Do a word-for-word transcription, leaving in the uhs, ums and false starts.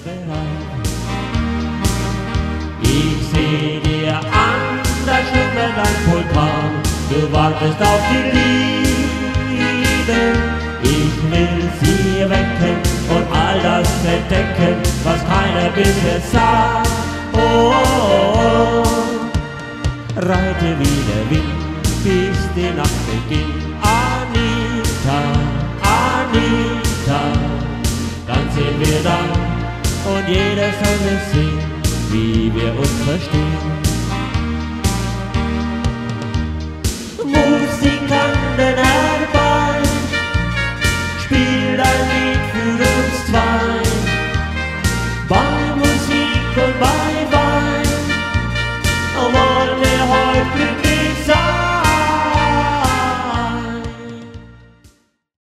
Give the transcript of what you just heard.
bereit. Ich seh dir an, da schlummert ein Vulkan, du wartest auf die Liebe. Ich will sie wecken und all das entdecken, was keiner bisher sah. Oh, oh, oh. Reite wie der Wind, bis die Nacht beginnt. Anita, Anita, dann sind wir da und jeder soll es sehen, wie wir uns verstehen.